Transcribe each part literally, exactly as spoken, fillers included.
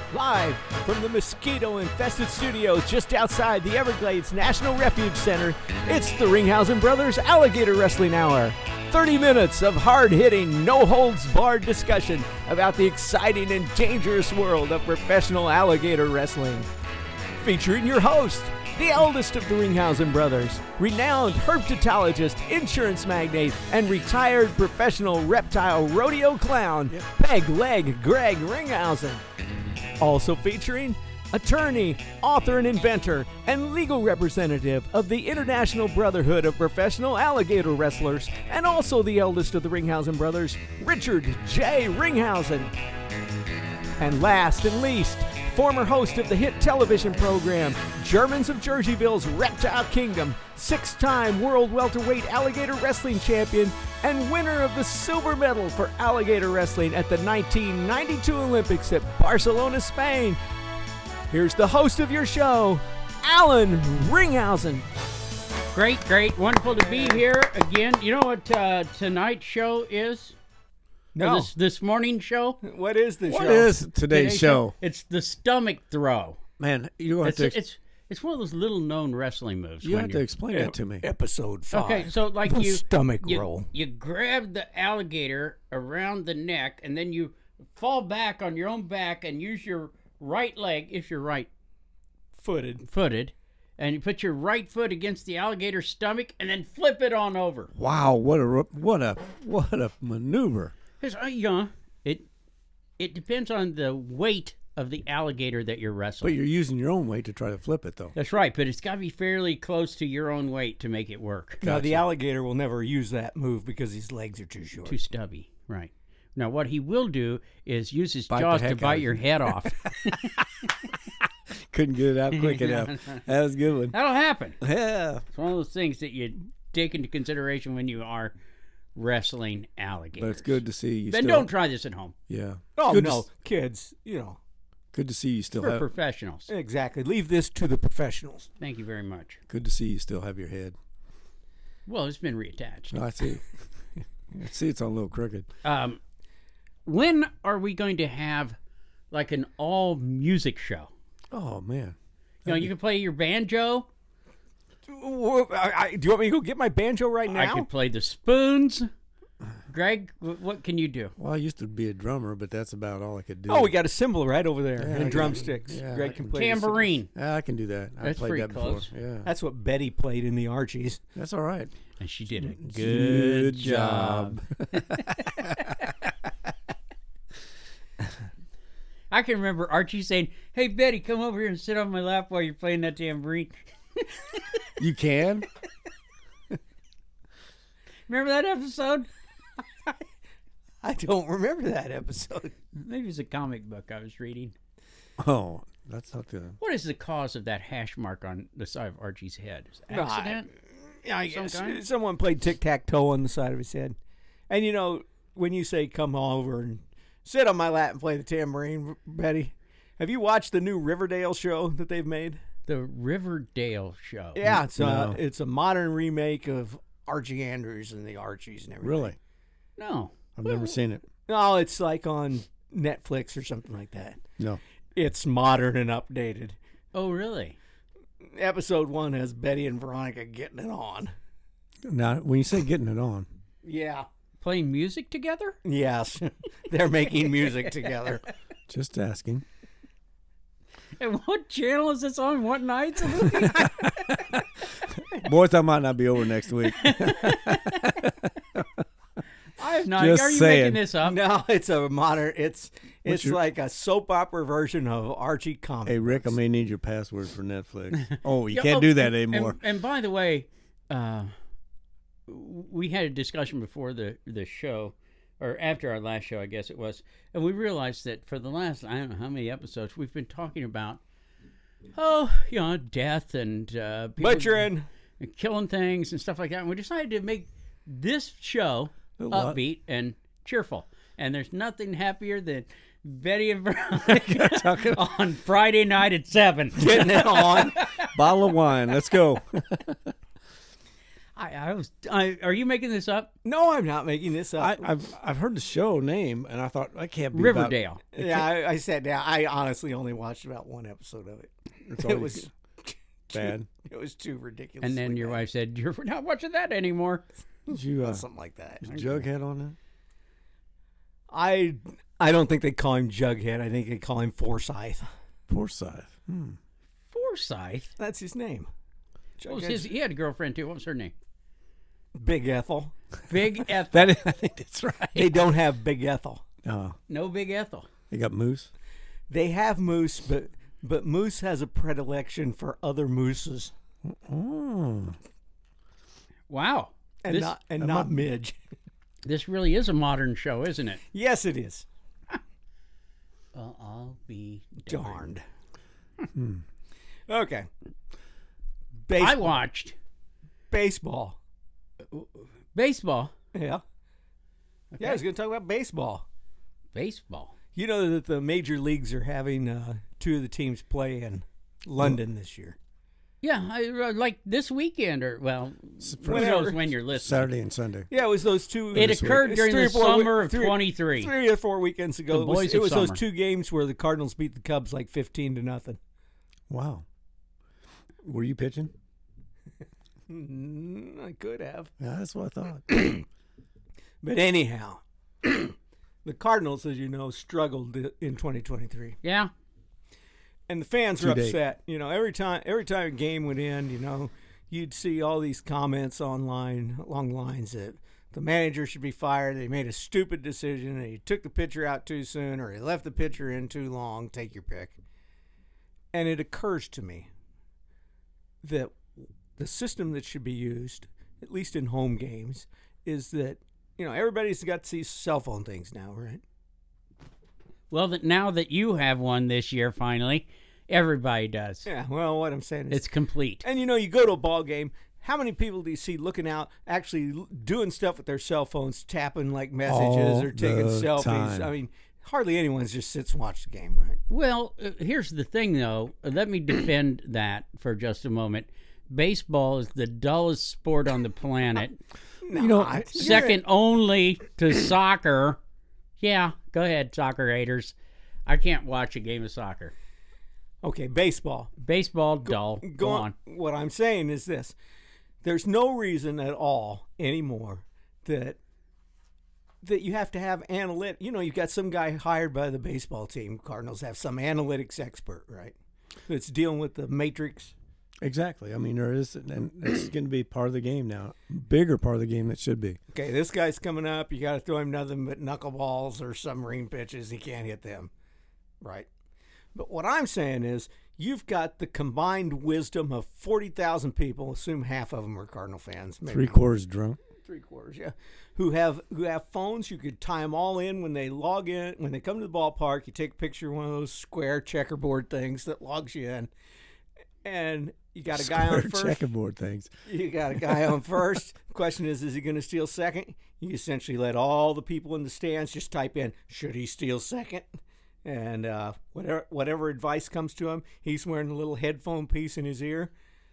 Live from the mosquito-infested studios just outside the Everglades National Refuge Center, it's the Ringhausen Brothers Alligator Wrestling Hour. thirty minutes of hard-hitting, no-holds-barred discussion about the exciting and dangerous world of professional alligator wrestling. Featuring your host, the eldest of the Ringhausen brothers, renowned herpetologist, insurance magnate, and retired professional reptile rodeo clown, yep. Peg Leg Greg Ringhausen. Also featuring attorney, author and inventor, and legal representative of the International Brotherhood of Professional Alligator Wrestlers, and also the eldest of the Ringhausen brothers, Richard J. Ringhausen. And last and least, former host of the hit television program, Germans of Jerseyville's Reptile Kingdom, six-time world welterweight alligator wrestling champion, and winner of the silver medal for alligator wrestling at the nineteen ninety-two Olympics at Barcelona, Spain. Here's the host of your show, Alan Ringhausen. Great, great. Wonderful to be here again. You know what uh, tonight's show is? No. This, this morning show? What is the what show? What is today's, today's show? show? It's the stomach throw. Man, you have it's, to... Ex- it's it's one of those little-known wrestling moves. You have to explain ep- that to me. Episode five. Okay, so like the you... stomach you, roll. You grab the alligator around the neck, and then you fall back on your own back and use your right leg, if you're right-footed, footed, and you put your right foot against the alligator's stomach, and then flip it on over. Wow, what a what a what a maneuver! Because uh, you know, it it depends on the weight of the alligator that you're wrestling. But you're using your own weight to try to flip it, though. That's right, but it's got to be fairly close to your own weight to make it work. Now, the alligator will never use that move because his legs are too short. Too stubby, right. Now, what he will do is use his bite jaws to bite your head off. Couldn't get it out quick enough. That was a good one. That'll happen. Yeah. It's one of those things that you take into consideration when you are wrestling alligators. But it's good to see you Then still... don't try this at home. Yeah. Oh, good no. To... Kids, you know. Good to see you still For have... professionals. Exactly. Leave this to the professionals. Thank you very much. Good to see you still have your head. Well, it's been reattached. No, I see. I see it's on a little crooked. Um, when are we going to have like an all-music show? Oh, man. You know, you can play your banjo. I, I, do you want me to go get my banjo right now? I could play the spoons. Greg, what can you do? Well, I used to be a drummer, but that's about all I could do. Oh, we got a cymbal right over there Yeah, and I drumsticks. can, yeah, Greg I can can- play the Tambourine. Yeah, I can do that. I That's played pretty that close. before. Yeah. That's what Betty played in the Archies. That's all right. And she did a good, Good job. job. I can remember Archie saying, "Hey, Betty, come over here and sit on my lap while you're playing that tambourine." You can? Remember that episode? I don't remember that episode. Maybe it's a comic book I was reading. Oh, that's not the... What is the cause of that hash mark on the side of Archie's head? Is it No, accident? Yeah, I Some guess kind? someone played tic-tac-toe on the side of his head. And, you know, when you say come over and sit on my lap and play the tambourine, Betty, have you watched the new Riverdale show that they've made? The Riverdale show. Yeah, it's, No. a, it's a modern remake of Archie Andrews and the Archies and everything. Really? No. I've never seen it. No, it's like on Netflix or something like that. No. It's modern and updated. Oh, really? Episode one has Betty and Veronica getting it on. Now, when you say getting it on, Yeah. Playing music together? Yes. They're making music together. just asking. And what channel is this on? What nights of the week? Boys, I might not be over next week. I have not. Just Are you saying. making this up? No, it's a modern. It's it's your- like a soap opera version of Archie comic. Hey, Rick, I books. may need your password for Netflix. Oh, you Yeah, can't oh, do that and- anymore. And, and by the way, uh, we had a discussion before the, the show, or after our last show, I guess it was, and we realized that for the last, I don't know how many episodes, we've been talking about, oh, you know, death and uh, people Butchering. and killing things and stuff like that. And we decided to make this show A lot. upbeat and cheerful. And there's nothing happier than Betty and Veronica on Friday night at seven. Getting it on. Bottle of wine. Let's go. I, I was. I, are you making this up? No, I'm not making this up. I, I've I've heard the show name, and I thought that can't be Riverdale. About, yeah, I, I sat down. I honestly only watched about one episode of it. it's It always was bad. It was too ridiculous. And then your wife said, "You're not watching that anymore." Did you uh, something like that. is Jughead on that? I I don't think they call him Jughead. I think they call him Forsyth. Forsyth. Hmm. Forsyth. That's his name. What was Jughead's his, he had a girlfriend too. What was her name? Big Ethel. Big Ethel. That is, I think that's right. They don't have Big Ethel. Oh, No Big Ethel. they got Moose. They have Moose, but but Moose has a predilection for other mooses Oh, Wow. and this, not and I'm not a- Midge. this really is a modern show, isn't it? Yes, it is. Well, I'll be Darned. Hmm. Okay. I Baseball. watched Baseball. baseball. Yeah. Yeah, I was going to talk about baseball. Baseball. You know that the major leagues are having uh, two of the teams play in London this year. Yeah, I, uh, like this weekend, or well, who Whenever. knows when you're listening. Saturday and Sunday. Yeah, it was those two. It This week. occurred It's during three the or four we- summer of three- twenty-three. Three or four weekends ago, The it was, boys it of was those summer. two games where the Cardinals beat the Cubs like fifteen to nothing. Wow. Were you pitching? Mm, I could have, Yeah, that's what I thought. but anyhow, the Cardinals, as you know, struggled in twenty twenty-three, Yeah, and the fans To are date. upset. You know, every time every time a game would end, you know, you'd see all these comments online along the lines that the manager should be fired. They made a stupid decision. He took the pitcher out too soon, or he left the pitcher in too long. Take your pick. And it occurs to me that the system that should be used, at least in home games, is that, you know, everybody's got these cell phone things now, right? well, that now that you have one this year, finally, everybody does. Yeah, well, what I'm saying is, It's complete. and you know, you go to a ball game, how many people do you see looking out, actually l- doing stuff with their cell phones, tapping like messages All or taking the selfies? time. I mean, hardly anyone just sits and watches the game, right? Well, uh, here's the thing, though. Let me defend that for just a moment. Baseball is the dullest sport on the planet, You know, Not. second only to soccer. Yeah, go ahead, soccer haters. I can't watch a game of soccer. Okay, baseball. Baseball, dull. Go, Go on. What I'm saying is this: there's no reason at all anymore that that you have to have analytic. You know, you've got some guy hired by the baseball team. Cardinals have some analytics expert, right? That's dealing with the matrix. exactly. I mean, there is, and it's going to be part of the game now. Bigger part of the game that should be. Okay, this guy's coming up. You got to throw him nothing but knuckleballs or submarine pitches. He can't hit them, right? But what I'm saying is, you've got the combined wisdom of forty thousand people. Assume half of them are Cardinal fans. Maybe Three quarters drunk. three quarters, yeah. Who have who have phones? You could tie them all in when they log in. When they come to the ballpark, you take a picture of one of those square checkerboard things that logs you in, and you got a guy Square on first. checkerboard things. You got a guy on first. Question is, is he going to steal second? You essentially let all the people in the stands just type in, should he steal second? And uh, whatever whatever advice comes to him, he's wearing a little headphone piece in his ear.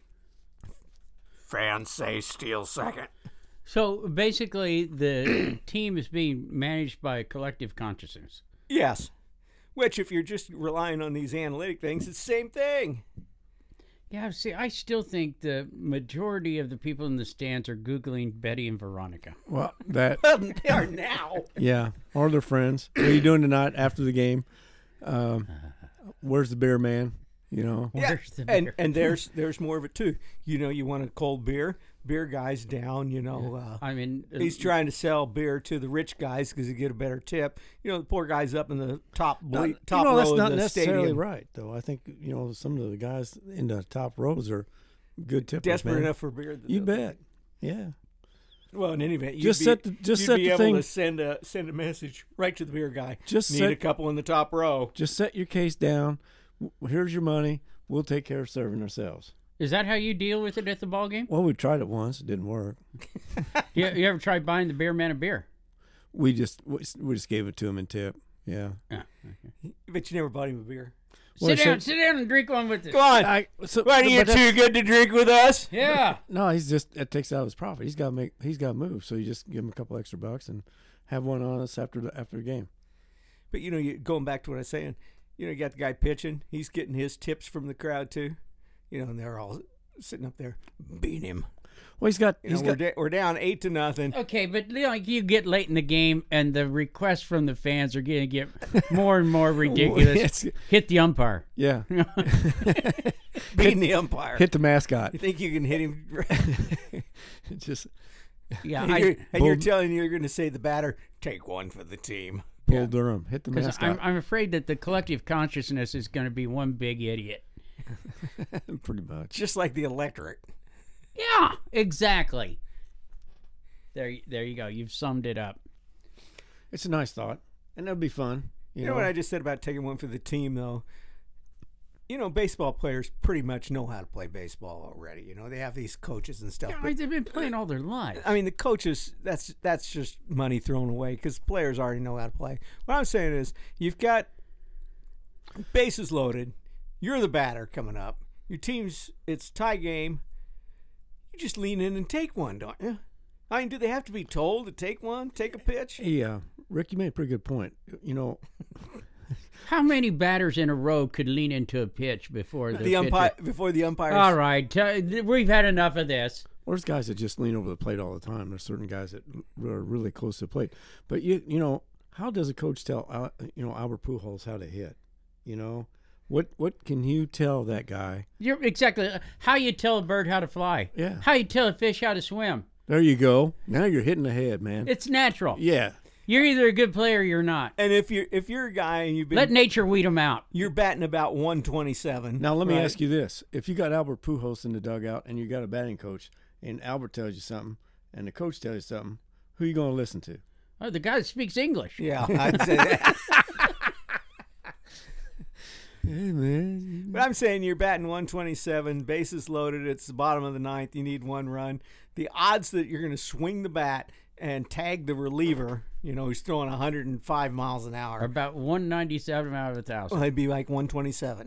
Fans say steal second. So basically, the team is being managed by a collective consciousness. Yes. Which, if you're just relying on these analytic things, it's the same thing. Yeah, see, I still think the majority of the people in the stands are Googling Betty and Veronica. Well, that, They are now. yeah, or their friends. What are you doing tonight after the game? Um, where's the beer man? You know, Yeah, Where's the and beer? and there's there's more of it too. You know, you want a cold beer. Beer guy's down. You know, uh, I mean, uh, he's trying to sell beer to the rich guys because he get a better tip. You know, the poor guy's up in the top ble- Not- top you know, row that's of not the necessarily stadium. right, though. I think you know some of the guys in the top rows are good tippers. Desperate man. enough for beer. That You they'll- bet. Yeah. Well, in any event, you'd Just be, set the- just you'd set be the able thing- to send a send a message right to the beer guy. Just Need set- a couple in the top row. Just set your case down. W- Here's your money. We'll take care of serving ourselves. is that how you deal with it at the ball game? Well, we tried it once. It didn't work. You, you ever tried buying the beer man a beer? We just we we just gave it to him in tip. Yeah. Yeah. But you never bought him a beer. Sit down, sit down and drink one with us. Come on. I, so, What, are you but that's- too good to drink with us? Yeah. No, he's just it takes out his profit. He's got to make. He's got to move. So you just give him a couple extra bucks and have one on us after the after the game. But, you know, you, going back to what I was saying, you know, you got the guy pitching. He's getting his tips from the crowd, too. You know, and they're all sitting up there beating him. Well, he's got. You He's know, we're, got. da- we're down eight to nothing. Okay, but like you get late in the game, and the requests from the fans are going to get more and more ridiculous. It's- Hit the umpire. Yeah. Beating the umpire. Hit the mascot. You think you can hit him? Just Yeah, and I, you're, and you're Bull- telling you're going to say the batter, take one for the team. Bull Yeah. Durham. Hit the because mascot. I'm, I'm afraid that the collective consciousness is going to be one big idiot. Pretty much. Just like the electorate. Yeah, exactly. There, there you go. You've summed it up. It's a nice thought, and that'll be fun. You, You know what I just said about taking one for the team, though? You know, baseball players pretty much know how to play baseball already. You know, they have these coaches and stuff. Yeah, but, they've been playing all their lives. I mean, the coaches, that's that's just money thrown away because players already know how to play. What I'm saying is, you've got bases loaded. You're the batter coming up. Your team's, it's tie game. You just lean in and take one, don't you? I mean, do they have to be told to take one, take a pitch? Yeah, Rick, you made a pretty good point. You know, How many batters in a row could lean into a pitch before the, The umpire pitcher- before the umpires. All right, t- we've had enough of this. there's guys that just lean over the plate all the time. There's certain guys that are really close to the plate. But you, you know, how does a coach tell, Al- you know, Albert Pujols how to hit? You know, what what can you tell that guy? You're exactly how you tell a bird how to fly. Yeah. How you tell a fish how to swim. There you go. Now you're hitting the head, man. It's natural. Yeah. You're either a good player or you're not. And if you're if you're a guy and you've been Let nature weed them out. you're batting about one twenty-seven. Now let me right? ask you this: if you got Albert Pujols in the dugout and you got a batting coach, and Albert tells you something, and the coach tells you something, who you going to listen to? Oh, the guy that speaks English. Yeah, I'd say that. Hey man, But I'm saying you're batting one twenty-seven, bases loaded. It's the bottom of the ninth. You need one run. The odds that you're going to swing the bat and tag the reliever, you know, who's throwing one hundred five miles an Or hour, about one ninety-seven out of a thousand. well, it'd be like one twenty-seven.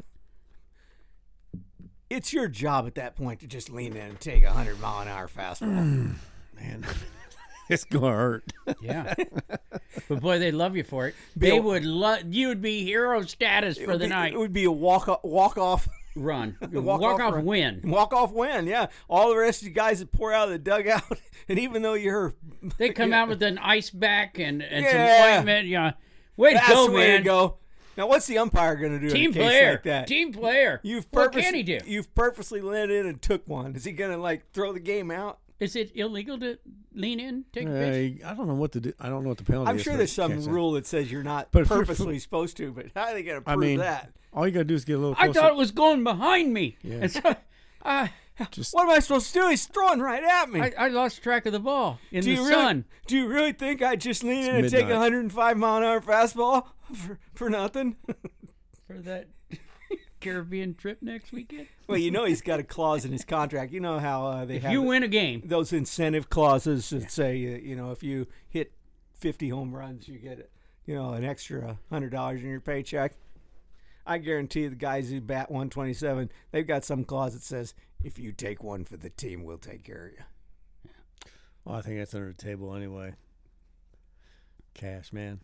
It's your job at that point to just lean in and take a one hundred mile an hour fastball. man, it's gonna hurt. Yeah. But boy, they'd love you for it. Be They a- would love you would be hero status It for would the be- night. It would be a walk walk off. Run. Walk Walk, off off run. win. Walk off win, yeah. All the rest of you guys that pour out of the dugout, and even though you're They come out with an ice back and, and Yeah. some ointment. Yeah. Way to that's go, the way man. to go. Now, what's the umpire going to do Team in a case player. like that? Team player. You've what purpose- can he do? You've purposely let in and took one. Is he going to like throw the game out? Is it illegal to lean in, take a Uh, pitch? I don't know what to do. I don't know what the penalty I'm is. sure for there's some catching. rule that says you're not But for- purposely supposed to. But how are they going to I prove mean, that? all you gotta do is get a little I closer. thought it was going behind me. Yeah. And so uh, Just What am I supposed to do? He's throwing right at me. I, I lost track of the ball in do the you sun. really? Do you really think I just lean It's in and take a midnight. one hundred five mile an hour fastball for, for nothing? For that Caribbean trip next weekend. Well, you know he's got a clause in his contract. You know how uh, they If have you it- win a game, those incentive clauses that say, uh, you know, if you hit fifty home runs, you get, you know, an extra one hundred dollars in your paycheck. I guarantee the guys who bat one twenty-seven, they've got some clause that says, if you take one for the team, we'll take care of you. well, I think that's under the table anyway. Cash, man.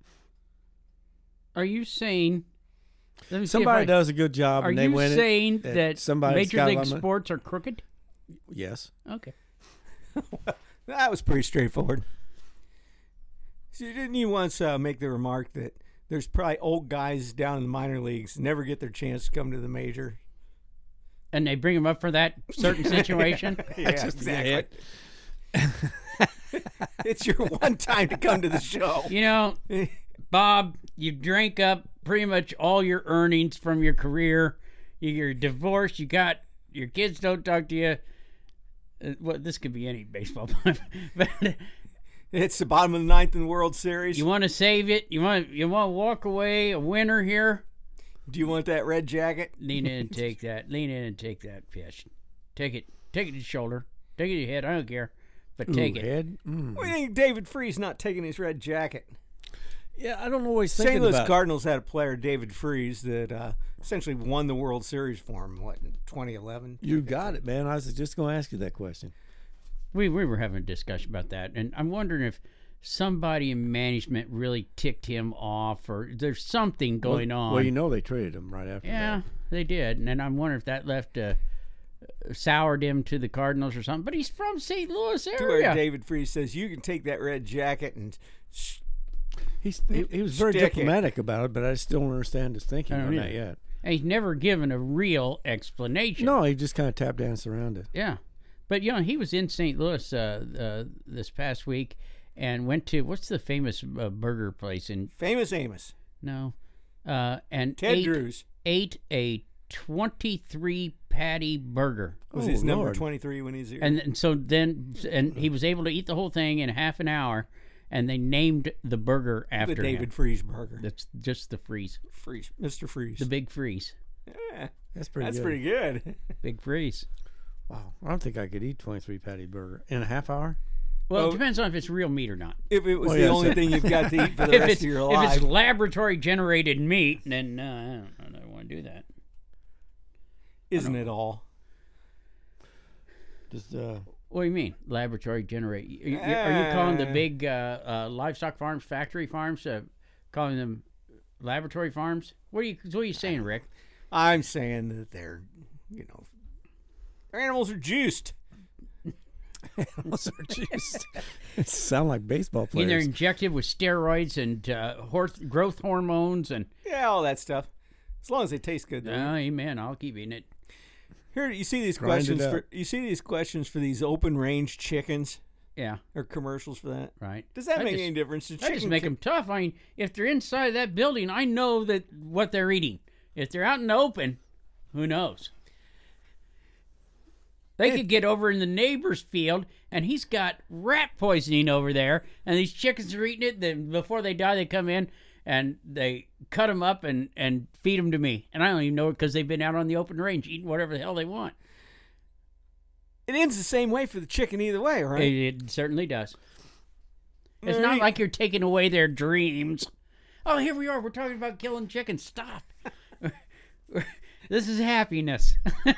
are you saying? Let me see if Somebody I- does a good job Are and they you win saying it. that somebody's Major got a League lot of money. Sports are crooked? Yes. Okay. That was pretty straightforward. So didn't you once uh, make the remark that there's probably old guys down in the minor leagues never get their chance to come to the major? And they bring him up for that certain situation. Yeah, just exactly. It's your one time to come to the show. You know, Bob, you drank up pretty much all your earnings from your career. You're divorced. You got your kids don't talk to you. Uh, well, this could be any baseball player, but It's the bottom of the ninth in the World Series. you want to save it. You want you want to walk away a winner here. Do you want that red jacket? Lean in and take that. Lean in and take that pitch. Take it. Take it to the shoulder. Take it to your head. I don't care, but take Ooh, it. Head? Mm. What do you think David Free's not taking his red jacket? Yeah, I don't know what he's thinking Saint Louis about. Cardinals had a player, David Freese, that uh, essentially won the World Series for him. What in twenty eleven? You got it, man. I was just going to ask you that question. We we were having a discussion about that, and I'm wondering if somebody in management really ticked him off, or there's something going well, on. Well, you know they traded him right after yeah, that. they did, and I'm wondering if that left uh, soured him to the Cardinals or something. But he's from Saint Louis To where area. David Freese says, you can take that red jacket and sh- He's, he, he was very Stick it. diplomatic about it, but I still don't understand his thinking I don't on either. that yet. And he's never given a real explanation. No, he just kind of tap danced around it. Yeah. But, you know, he was in Saint Louis uh, uh, this past week and went to, what's the famous uh, burger place in, famous Amos. no, uh, and Ted ate, Drews ate a twenty-three patty burger. was Oh, his number Lord. twenty-three when he's here. And, and so then, and he was able to eat the whole thing in half an hour, and they named the burger after the David him. Freese burger. That's just the freeze, Freese, Mister Freese. the big freeze, yeah, That's pretty that's good. pretty good. big freeze. Wow. I don't think I could eat twenty-three patty burger in a half hour. Well, Well- it depends on if it's real meat or not. If it was Well, the yeah, only so- thing you've got to eat for the if rest it's of your if life, it's laboratory generated meat, then uh, I don't, I don't want to do that. isn't it all? Just uh, What do you mean, laboratory generate? You- you- Are you calling the Uh. big uh, uh, livestock farms, factory farms, uh, calling them laboratory farms? What are you? What are you saying, Rick? I'm saying that they're, you know, animals are juiced. animals are juiced. Sound like baseball I mean, they're players. injected with steroids and uh, horse, growth hormones, and Yeah, all that stuff. As long as they taste good. uh, though. amen. I'll keep eating it. Here, you see these Grind it questions up. for you see these questions for these open range chickens Yeah, or commercials for that. right. Does that I make just- any difference? The I just chicken make ca- them tough. I mean, if they're inside that building, I know that what they're eating. If they're out in the open, who knows? They could get over in the neighbor's field, and he's got rat poisoning over there, and these chickens are eating it. Then before they die, they come in and they cut them up and, and feed them to me, and I don't even know it because they've been out on the open range eating whatever the hell they want. It ends the same way for the chicken either way, right? It, it certainly does. It's All not right. like you're taking away their dreams. Oh, here we are. We're talking about killing chickens. Stop. This is happiness.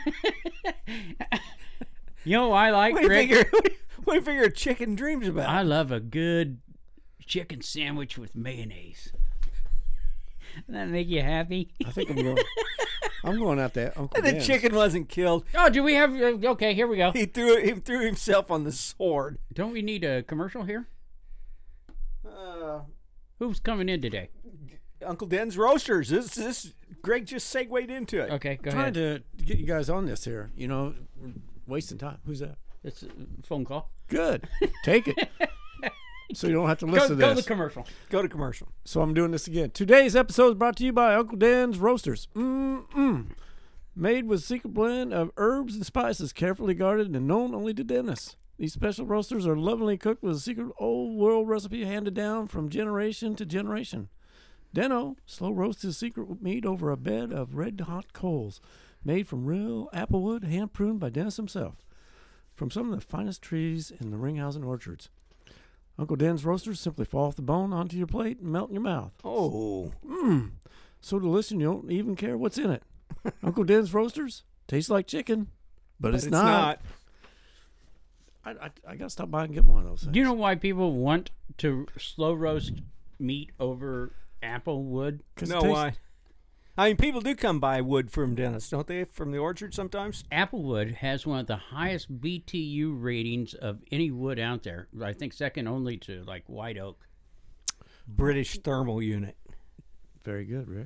You know what I like, What do you Rick? figure? What do you figure a chicken dreams about? I love a good chicken sandwich with mayonnaise. Doesn't that make you happy? I think I'm going. I'm going out there. Uncle the Dan's. chicken wasn't killed. Oh, do we have... Uh, okay, here we go. He threw he threw himself on the sword. Don't we need a commercial here? Uh, Who's coming in today? Uncle Den's Roasters. This this Greg just segued into it. Okay, go trying ahead. to get you guys on this here. You know, we're wasting time. Who's that? It's a phone call. Good. Take it. So you don't have to Go, listen to go to this. the commercial. Go to commercial. So I'm doing this again. Today's episode is brought to you by Uncle Dan's Roasters. Mm-mm. Made with secret blend of herbs and spices, carefully guarded and known only to dentists. These special roasters are lovingly cooked with a secret old world recipe handed down from generation to generation. Deno slow roasts his secret meat over a bed of red hot coals, made from real applewood, hand pruned by Dennis himself, from some of the finest trees in the Ringhausen orchards. Uncle Den's roasters simply fall off the bone onto your plate and melt in your mouth. Oh, Mmm, so delicious you don't even care what's in it. Uncle Den's roasters taste like chicken, but, but it's, not. not. I, I I gotta stop by and get one of those things. Do you know why people want to slow roast meat over apple wood? 'Cause it No, tastes- why? I mean, people do come buy wood from Dennis, don't they? From the orchard sometimes. Applewood has one of the highest B T U ratings of any wood out there. I think second only to like white oak. British thermal unit. Very good, Rick.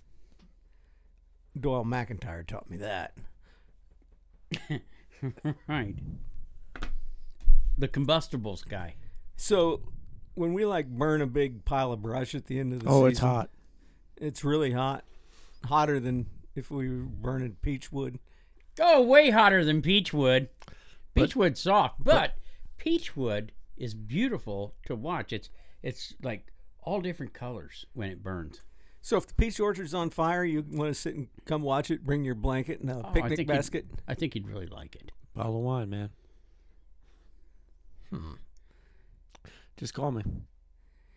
Doyle McIntyre taught me that. Right. The combustibles guy. So, when we like burn a big pile of brush at the end of the Oh, season, it's hot. It's really hot, hotter than if we were burning peach wood. Oh, way hotter than peachwood. Peachwood's soft, but peachwood is beautiful to watch. It's it's like all different colors when it burns. So, if the peach orchard's on fire, you want to sit and come watch it. Bring your blanket and a Oh, I picnic think you'd- basket. I think you'd really like it. Bottle of wine, man. Hmm. Just call me.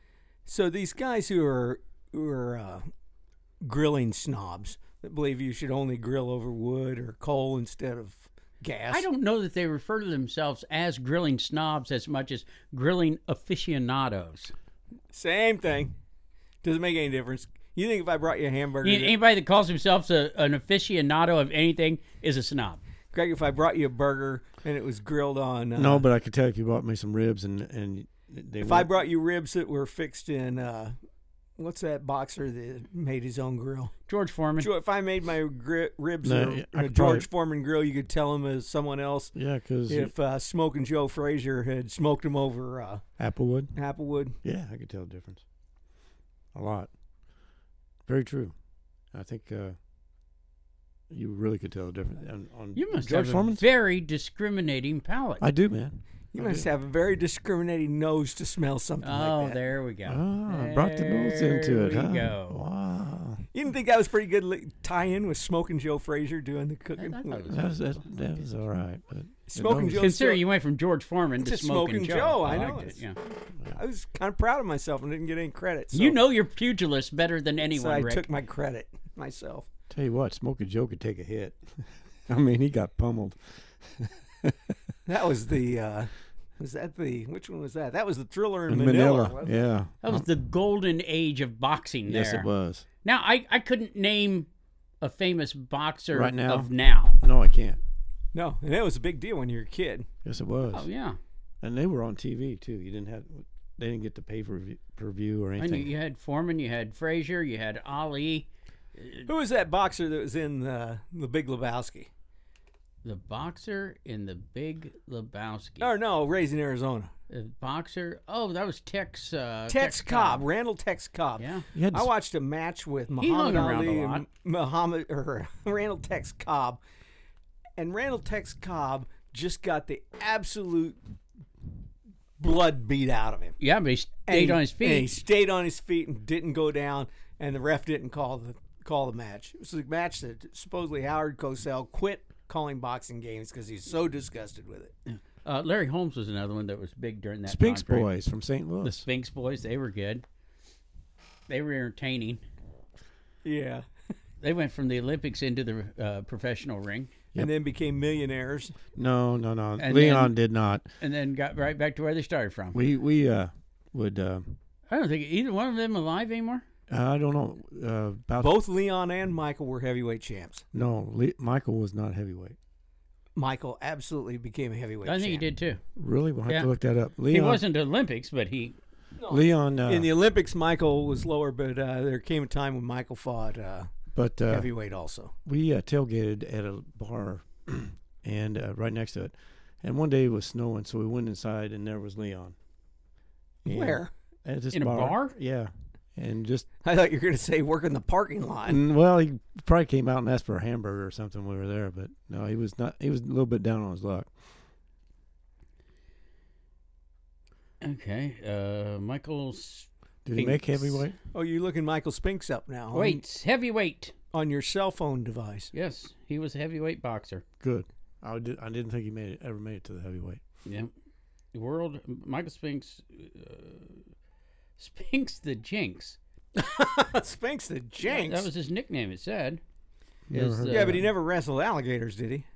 So these guys who are who are uh, grilling snobs that believe you should only grill over wood or coal instead of gas. I don't know that they refer to themselves as grilling snobs as much as grilling aficionados. Same thing. Doesn't make any difference. You think if I brought you a hamburger, You- Anybody that calls themselves a, an aficionado of anything is a snob. Greg, if I brought you a burger and it was grilled on, uh, No, but I could tell if you brought me some ribs and and they. if were, I brought you ribs that were fixed in, uh, what's that boxer that made his own grill? George Foreman. If I made my gri- ribs No, in a, I in a could George probably- Foreman grill, you could tell him as someone else. yeah, because If uh, Smoking Joe Frazier had smoked him over uh, Applewood. Applewood, Yeah, I could tell the difference. A lot. Very true. I think uh, you really could tell the difference. On, on You must George have Foreman. a very discriminating palate. I do, man. you I must do. have a very discriminating nose to smell something oh, like that. there we go. Ah, I brought the nose into it. There we huh? go. Wow. You didn't think that was pretty good li- tie-in with Smoking Joe Frazier doing the cooking? I- I thought it was- That was, that, that was all right. But Smoking the nose- Joe- Consider so- you went from George Foreman to, To Smoking Joe. Joe, I know. liked it, yeah. I was kind of proud of myself and didn't get any credit. So, You know your pugilist better than so anyone, I Rick. took my credit myself. Tell you what, Smokey Joe could take a hit. I mean, he got pummeled. That was the. Uh, was that the? Which one was that? That was the Thriller in In Manila. Manila, wasn't it? yeah. That was the golden age of boxing there. Yes, it was. Now, I, I couldn't name a famous boxer Right now? of now. No, I can't. No, and it was a big deal when you were a kid. Yes, it was. Oh, yeah. And they were on T V too. You didn't have. They didn't get the pay per view, per view or I anything. knew you had Foreman, you had Frazier, you had Ali. Who was that boxer that was in uh, the Big Lebowski? The boxer in the Big Lebowski. Or no, Raising Arizona. The boxer. Oh, that was Tex. Uh, Tex Cobb, Randall Tex Cobb. Yeah. You had I to- watched a match with hung Muhammad around Ali a lot. and Muhammad or Randall Tex Cobb, and Randall Tex Cobb just got the absolute blood beat out of him. Yeah, but he stayed And he- on his And he feet. stayed on his feet and didn't go down, and the ref didn't call the call the match. It was a match that supposedly Howard Cosell quit calling boxing games because he's so disgusted with it. Uh, Larry Holmes was another one that was big during that Spinks time frame. Boys from Saint The Louis. Spinks Boys, they were good. They were entertaining. Yeah. They went from the Olympics into the uh, professional ring Yep. And then became millionaires. No, no, no. And Leon then- did not. and then got right back to where they started from. We we uh would uh, I don't think either one of them alive anymore. I don't know uh, about Both Leon and Michael were heavyweight champs. no. Le- Michael was not heavyweight. Michael absolutely became a heavyweight I think champ. he did too. Really, we'll have Yeah. to look that up. Leon, He wasn't Olympics, but he. Leon, uh, In the Olympics, Michael was lower, but uh, there came a time when Michael fought uh, but uh, heavyweight also. we uh, tailgated at a bar, and uh, right next to it. And one day it was snowing, so we went inside, and there was Leon. And Where? At this In a bar? Yeah, and just I thought you were going to say work in the parking lot. and, well, he probably came out and asked for a hamburger or something when we were there, but no, he was not. He was a little bit down on his luck. Okay, uh, Michael's Did he make Spinks. heavyweight? Oh, you're looking Michael Spinks up now. on- weights, heavyweight. On your cell phone device. Yes, he was a heavyweight boxer. Good. I did. I didn't think he made it ever made it to the heavyweight. Yeah, the world. Michael Spinks. Uh, Spinks the Jinx. Spinks the Jinx. That was his nickname. It said. Never Is, heard uh, yeah, but he never wrestled alligators, did he?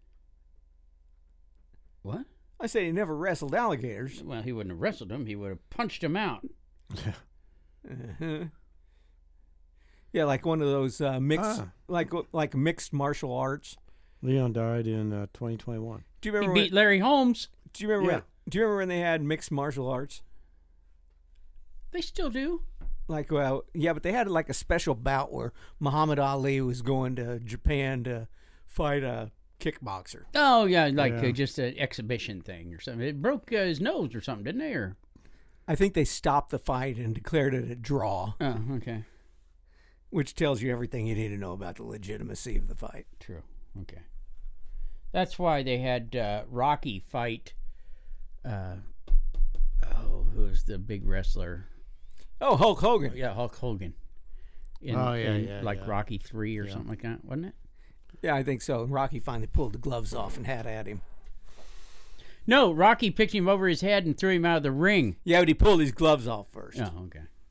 What? I said he never wrestled alligators. Well, he wouldn't have wrestled him. He would have punched him out. Uh-huh. Yeah, like one of those uh, mixed, Ah. like like mixed martial arts. Leon died in uh, twenty twenty-one. Do you He remember? beat When, Larry Holmes. do you remember? Yeah. When, do you remember when they had mixed martial arts? They still do. Like, well, yeah, but they had like a special bout where Muhammad Ali was going to Japan to fight a kickboxer. Oh yeah, like Yeah. Uh, just an exhibition thing or something. It broke uh, his nose or something, didn't they? Or I think they stopped the fight and declared it a draw, oh, okay, which tells you everything you need to know about the legitimacy of the fight. true. Okay, that's why they had uh, Rocky fight. Uh, oh, who was the big wrestler? Oh, Hulk Hogan. Yeah, Hulk Hogan. In, Oh, yeah, in, yeah, like yeah. Rocky three or Yeah. something like that, wasn't it? Yeah, I think so. And Rocky finally pulled the gloves off and had at him. No, Rocky picked him over his head and threw him out of the ring. Yeah, but he pulled his gloves off first. Oh, okay.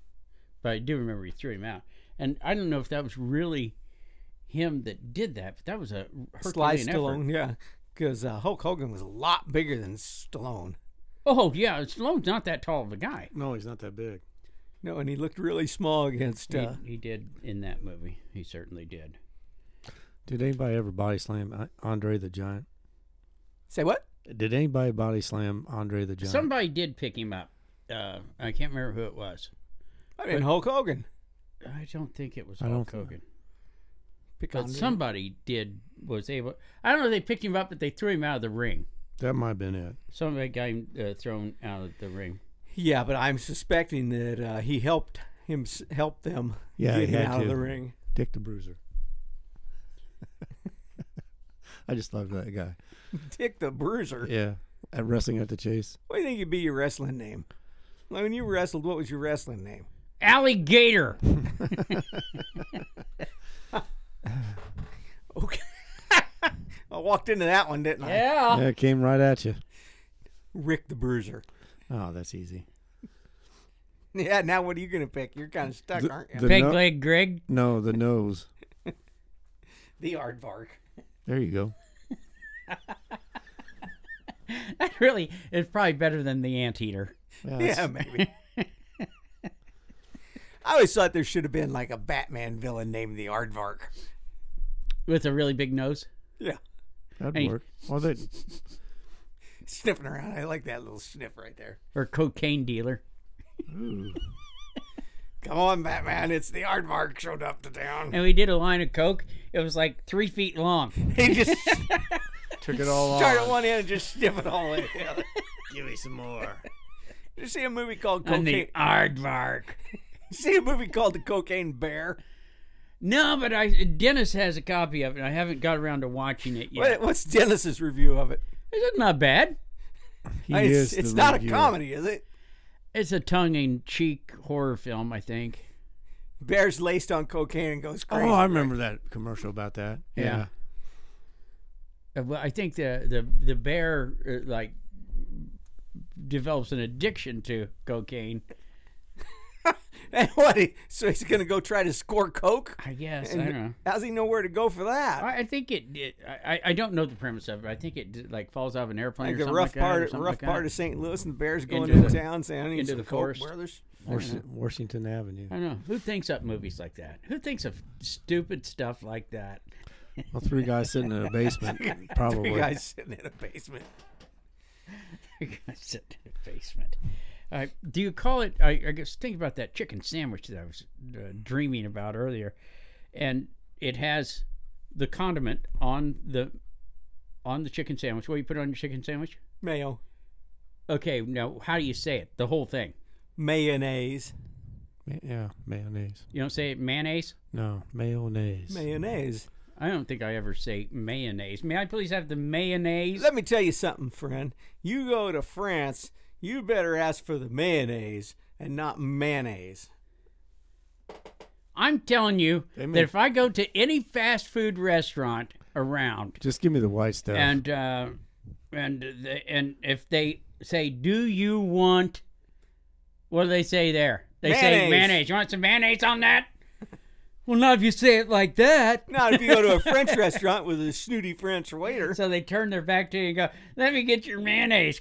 but I do remember he threw him out. And I don't know if that was really him that did that, but that was a Sly Herculean Stallone, effort. yeah. Because uh, Hulk Hogan was a lot bigger than Stallone. Oh, yeah, Stallone's not that tall of a guy. No, he's not that big. No, and he looked really small against... Uh, He, he did in that movie. He certainly did. Did anybody ever body slam uh, Andre the Giant? say what? Did anybody body slam Andre the Giant? Somebody did pick him up. Uh, I can't remember who it was. I mean, Hulk Hogan. I don't think it was I don't Hulk think- Hogan. Pick But on somebody did, was able... I don't know if they picked him up, but they threw him out of the ring. That might have been it. Somebody got him uh, thrown out of the ring. Yeah, but I'm suspecting that uh, he helped him s- help them Yeah, get he him had out of to. the ring. Dick the Bruiser. I just love that guy. Dick the Bruiser. Yeah, at wrestling at the Chase. What do you think would be your wrestling name? Like when you wrestled, what was your wrestling name? Alligator! Okay. I walked into that one, didn't I? Yeah. Yeah, it came right at you. Rick the Bruiser. Oh, that's easy. Yeah, now what are you going to pick? You're kind of stuck, The- aren't you? the- Peg no- leg Greg. No, the nose. The Aardvark. There you go. That really is probably better than the anteater. Yeah, Yeah, that's- maybe. I always thought there should have been like a Batman villain named the Aardvark. With a really big nose. Yeah. that'd Hey. work. Well, they, Sniffing around. I like that little sniff right there. Or cocaine dealer. ooh, Come on, Batman. It's the Aardvark showed up to town. And we did a line of coke. It was like three feet long. He just took it all start off. at one end and just sniff it all the way to the other. Give me some more. Did you see a movie called On the Cocaine? aardvark. See a movie called The Cocaine Bear? No, but I Dennis has a copy of it. I haven't got around to watching it yet. What, what's Dennis's review of it? It's not bad. He it's is it's the not reviewer. a comedy, is it? It's a tongue-in-cheek horror film, I think. Bear's laced on cocaine and goes crazy. Oh, I remember that commercial about that. Yeah. Yeah. Uh, Well, I think the the the bear uh, like develops an addiction to cocaine. And what? He, so he's gonna go try to score coke? I guess And I don't know. How's he know where to go for that? I, I think it. it I, I don't know the premise of it. I think it like falls out of an airplane Like or the something rough like that, or part, something rough like part that. of Saint Louis, and the Bear's going Into into the- town saying, "I need into some the coke, forest. brothers." Washington, Washington Avenue. I don't know who thinks up movies like that. Who thinks of stupid stuff like that? Well, three guys sitting in a basement, probably. Three guys sitting in a basement. I sit in the basement. Uh, do you call it? I, I guess think about that chicken sandwich that I was uh, dreaming about earlier, and it has the condiment on the on the chicken sandwich. What do you put on your chicken sandwich? Mayo, Okay, now how do you say it? The whole thing. mayonnaise, Ma- Yeah, mayonnaise. You don't say it mayonnaise. No, mayonnaise. mayonnaise. I don't think I ever say mayonnaise. May I please have the mayonnaise? Let me tell you something, friend. You go to France, you better ask for the mayonnaise and not mayonnaise. I'm telling you They that make- if I go to any fast food restaurant around Just give me the white stuff. and uh, and they, and if they say, "Do you want?" What do they say there? They say Mayonnaise. mayonnaise. You want some mayonnaise on that? Well, not if you say it like that. Not if you go to a French restaurant with a snooty French waiter. So they turn their back to you and go, "Let me get your mayonnaise."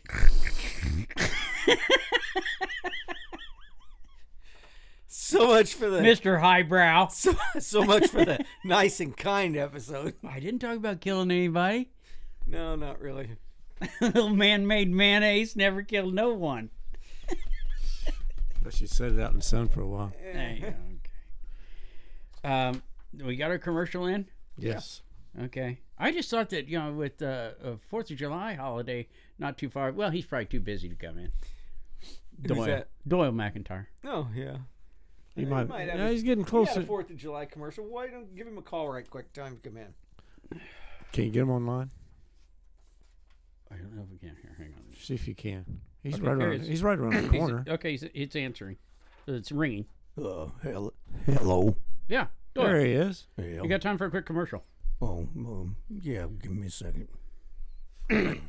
So much for the Mister Highbrow. so, so much for the nice and kind episode. I didn't talk about killing anybody. No, not really. Little man-made mayonnaise never killed no one. But she set it out in the sun for a while. There you go. Okay. Um, we got our commercial in. Yes. Okay. I just thought that, you know, with uh, a Fourth of July holiday not too far. Well, he's probably too busy to come in. Who's Doyle. that? Doyle McIntyre. Oh, yeah. He Yeah, might. he might have yeah, a- he's getting He had closer. a Fourth of July commercial. Why don't give him a call right quick? Tell him to come in. Can you get him online? I don't know if we can. Here, hang on. See if you can. He's Okay, right here around. it is. He's right around the He's- corner. okay, it's, it's answering. It's ringing. Uh, hell, hello. Yeah. Doyle. There he is. Hey, You got time for a quick commercial? oh, um, yeah. Give me a second.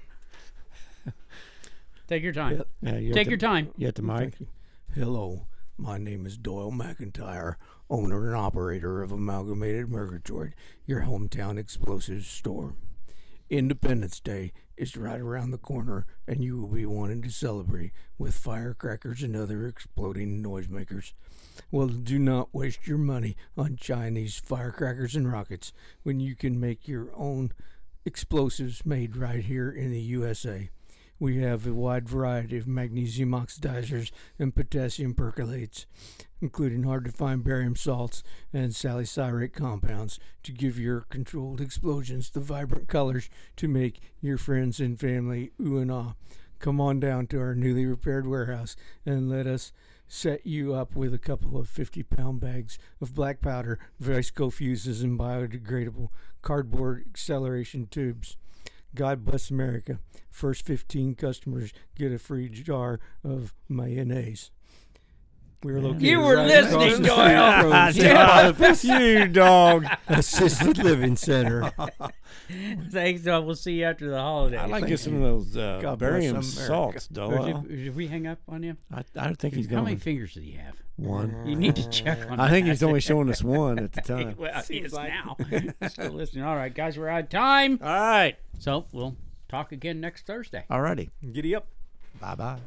Take your time. Yeah, you Take at your the, time. You at the mic? Thank you. Hello. My name is Doyle McIntyre, owner and operator of Amalgamated Murgatroyd, your hometown explosives store. Independence Day is right around the corner, and you will be wanting to celebrate with firecrackers and other exploding noisemakers. Well, do not waste your money on Chinese firecrackers and rockets when you can make your own explosives made right here in the U S A. We have a wide variety of magnesium oxidizers and potassium perchlorates, including hard-to-find barium salts and salicylate compounds, to give your controlled explosions the vibrant colors to make your friends and family ooh and ah. Come on down to our newly repaired warehouse and let us set you up with a couple of fifty-pound bags of black powder, Visco fuses, and biodegradable cardboard acceleration tubes. God bless America. First fifteen customers get a free jar of mayonnaise. We're located You were right listening, across the Doyle. street from You dog. Assisted Living Center. Thanks, Doyle. We'll see you after the holidays. I'd like to get some of those uh, God bless barium America. salts, Or Doyle. did, did we hang up on him? I, I think he's How many going. fingers did he have? One. You need to check on I think that. he's only showing us one at the time. Well, he is now. Still listening. All right, guys, we're out of time. All right. So we'll talk again next Thursday. Alrighty. Giddy up. Bye-bye.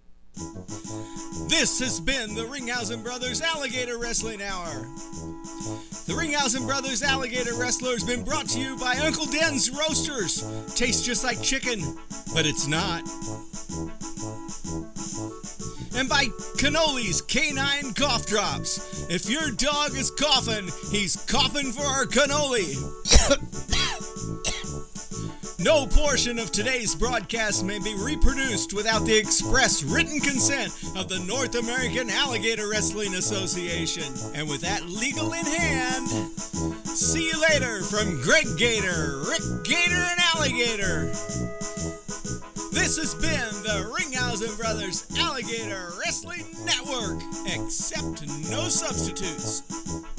This has been the Ringhausen Brothers Alligator Wrestling Hour. The Ringhausen Brothers Alligator Wrestler has been brought to you by Uncle Den's Roasters. Tastes just like chicken, but it's not. And by Canoli's Canine Cough Drops. If your dog is coughing, he's coughing for our cannoli. No portion of today's broadcast may be reproduced without the express written consent of the North American Alligator Wrestling Association. And with that legal in hand, see you later from Greg Gator, Rick Gator, and Alligator. This has been the Ringhausen Brothers Alligator Wrestling Network, except no substitutes.